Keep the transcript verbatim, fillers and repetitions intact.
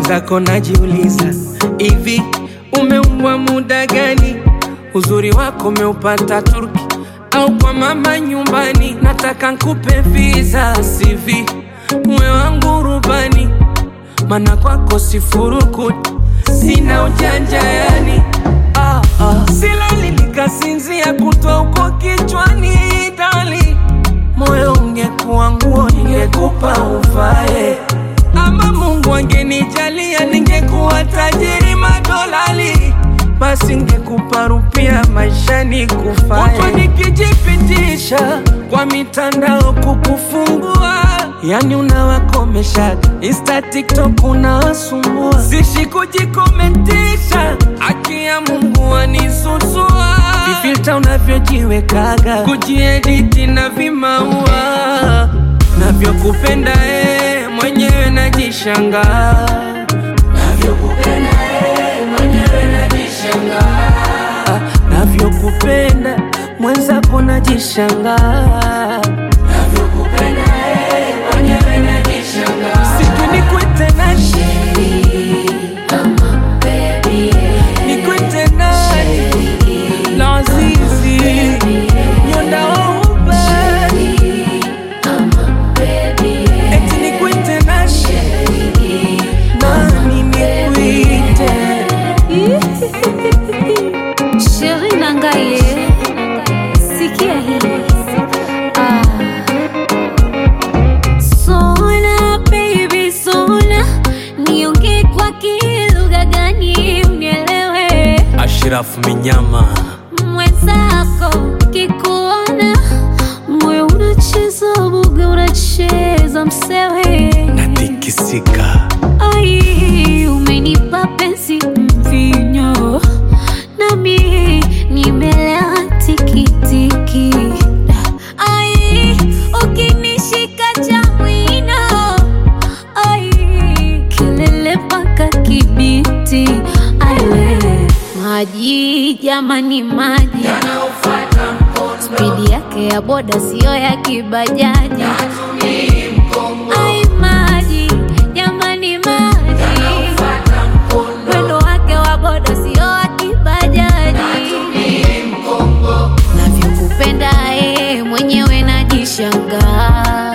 Mwenzako najiuliza, hivi umeumbwa muda gani? Uzuri wako umeupata Turki au kwa mama nyumbani? Nataka nkupe visa C V, uwe wangu rubani, mana kwako sifurukuti, sina ujanja yani. ah, ah. Silali nikasinzia kutwa uko kichwani dali, moyo ungekuwa nguo ningekupa uvae, ama Mungu angenijalia ningekuwa tajiri madolali, basi ngekupa rupia maishani kufae. Kutwa nikijipitisha kwa mitandao kukufungua, yani unawakomesha Insta TikTok unawasumbua, sishi kujikomentisha, haki ya Mungu anisusua. Vifilter unavyojiwekaga, kujiediti na vimaua, navyokupenda eh, mwenyewe najishangaa. Navyokupenda eh, mwenyewe najishangaa. Navyokupenda mwenzako najishangaa. Navyokupenda eh, mwenyewe najishangaa. Siku nikuite nani? Mama baby, nikuite nani? Lazizi Nyonda ubali. Mama baby, eti nikuite nani? Nani nikuite? Chérie nangaye, sikia hii. Ah. Sona baby sona, niongee kwa kilugha gani unielewe? Ashraf Minyama, Mwenzako kikuona moyo unacheza buga, unacheza msewe, natikisika. ai umenipa penzi mvinyo, nami nimelewa tikitiki. Ai ukinishika cha mwino, ai kelele paka kibiti. Aiwe maji jamani, maji yanaufata mkondo, speed yake ya boda sio ya kibajaji. Ai maji jamani, maji yanaufata mkondo, wendo wake wa boda sio wa kibajaji. Navyokupenda eh, mwenyewe najishangaa.